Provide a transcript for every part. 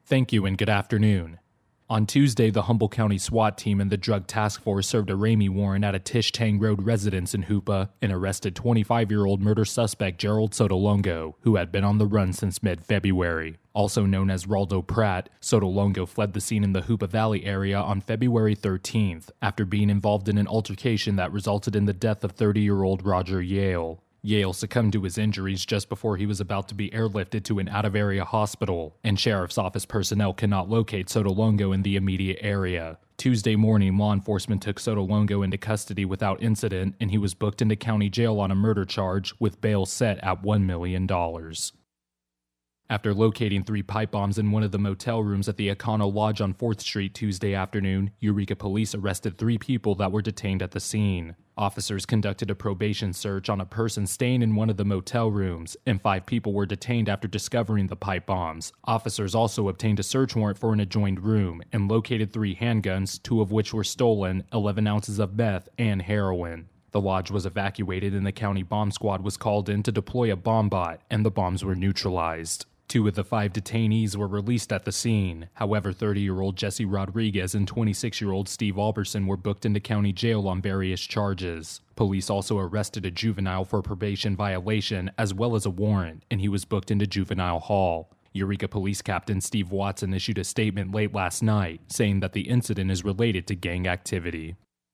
Thank you and good afternoon. On Tuesday, the Humboldt County SWAT team and the Drug Task Force served a Ramey warrant at a Tish Tang Road residence in Hoopa and arrested 25-year-old murder suspect Gerald Sotolongo, who had been on the run since mid-February. Also known as Raldo Pratt, Sotolongo fled the scene in the Hoopa Valley area on February 13th after being involved in an altercation that resulted in the death of 30-year-old Roger Yale. Yale succumbed to his injuries just before he was about to be airlifted to an out-of-area hospital, and Sheriff's Office personnel cannot locate Sotolongo in the immediate area. Tuesday morning, law enforcement took Sotolongo into custody without incident, and he was booked into county jail on a murder charge with bail set at $1 million. After locating 3 pipe bombs in one of the motel rooms at the Econo Lodge on 4th Street Tuesday afternoon, Eureka police arrested 3 people that were detained at the scene. Officers conducted a probation search on a person staying in one of the motel rooms, and 5 people were detained after discovering the pipe bombs. Officers also obtained a search warrant for an adjoined room and located 3 handguns, 2 of which were stolen, 11 ounces of meth, and heroin. The lodge was evacuated and the county bomb squad was called in to deploy a bomb bot, and the bombs were neutralized. 2 of the 5 detainees were released at the scene. However, 30-year-old Jesse Rodriguez and 26-year-old Steve Alberson were booked into county jail on various charges. Police also arrested a juvenile for probation violation as well as a warrant, and he was booked into juvenile hall. Eureka Police Captain Steve Watson issued a statement late last night, saying that the incident is related to gang activity.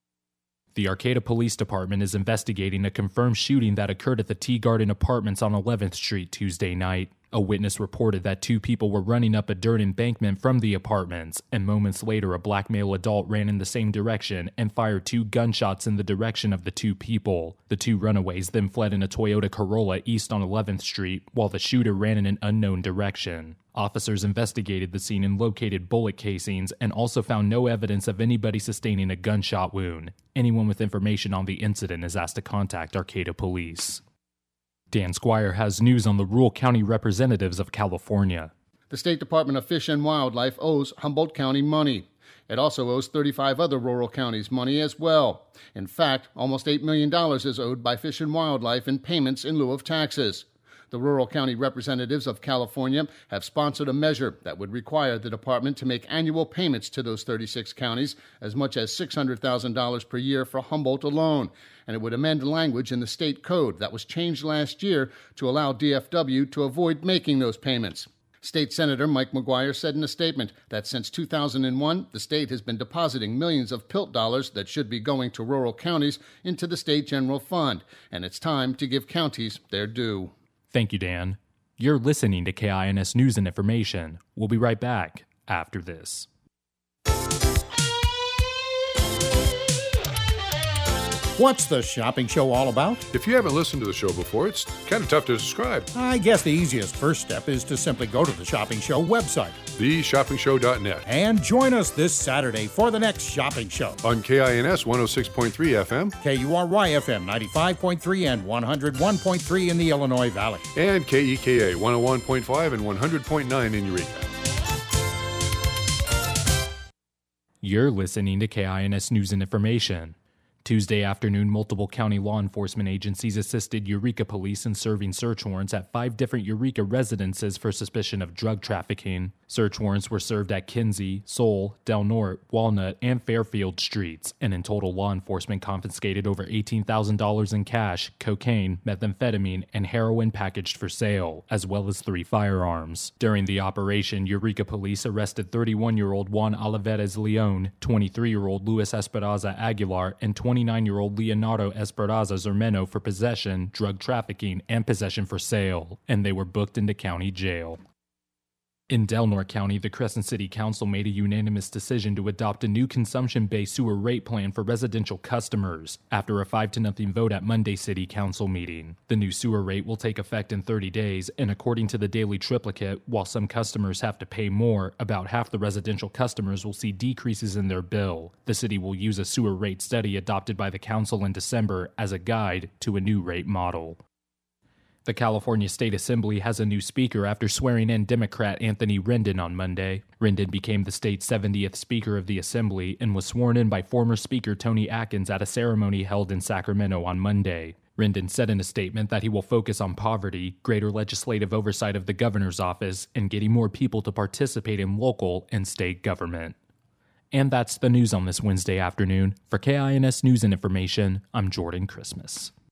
The Arcata Police Department is investigating a confirmed shooting that occurred at the Tea Garden Apartments on 11th Street Tuesday night. A witness reported that 2 people were running up a dirt embankment from the apartments, and moments later a black male adult ran in the same direction and fired 2 gunshots in the direction of the 2 people. The 2 runaways then fled in a Toyota Corolla east on 11th Street, while the shooter ran in an unknown direction. Officers investigated the scene and located bullet casings and also found no evidence of anybody sustaining a gunshot wound. Anyone with information on the incident is asked to contact Arcata Police. Dan Squire has news on the rural county representatives of California. The State Department of Fish and Wildlife owes Humboldt County money. It also owes 35 other rural counties money as well. In fact, almost $8 million is owed by Fish and Wildlife in payments in lieu of taxes. The rural county representatives of California have sponsored a measure that would require the department to make annual payments to those 36 counties, as much as $600,000 per year for Humboldt alone, and it would amend language in the state code that was changed last year to allow DFW to avoid making those payments. State Senator Mike McGuire said in a statement that since 2001, the state has been depositing millions of PILT dollars that should be going to rural counties into the state general fund, and it's time to give counties their due. Thank you, Dan. You're listening to KINS News and Information. We'll be right back after this. What's the shopping show all about? If you haven't listened to the show before, it's kind of tough to describe. I guess the easiest first step is to simply go to the Shopping Show website, theshoppingshow.net, and join us this Saturday for the next shopping show. On KINS 106.3 FM, KURY FM 95.3 and 101.3 in the Illinois Valley, and KEKA 101.5 and 100.9 in Eureka. You're listening to KINS News and Information. Tuesday afternoon, multiple county law enforcement agencies assisted Eureka police in serving search warrants at 5 different Eureka residences for suspicion of drug trafficking. Search warrants were served at Kinsey, Soul, Del Norte, Walnut, and Fairfield streets, and in total, law enforcement confiscated over $18,000 in cash, cocaine, methamphetamine, and heroin packaged for sale, as well as 3 firearms. During the operation, Eureka police arrested 31-year-old Juan Olivares Leon, 23-year-old Luis Esperanza Aguilar, and 29-year-old Leonardo Esperanza Zermeno for possession, drug trafficking, and possession for sale, and they were booked into county jail. In Del Norte County, the Crescent City Council made a unanimous decision to adopt a new consumption-based sewer rate plan for residential customers after a 5-0 vote at Monday's City Council meeting. The new sewer rate will take effect in 30 days, and according to the Daily Triplicate, while some customers have to pay more, about half the residential customers will see decreases in their bill. The city will use a sewer rate study adopted by the council in December as a guide to a new rate model. The California State Assembly has a new speaker after swearing in Democrat Anthony Rendon on Monday. Rendon became the state's 70th Speaker of the Assembly and was sworn in by former Speaker Tony Atkins at a ceremony held in Sacramento on Monday. Rendon said in a statement that he will focus on poverty, greater legislative oversight of the governor's office, and getting more people to participate in local and state government. And that's the news on this Wednesday afternoon. For KINS News and Information, I'm Jordan Christmas.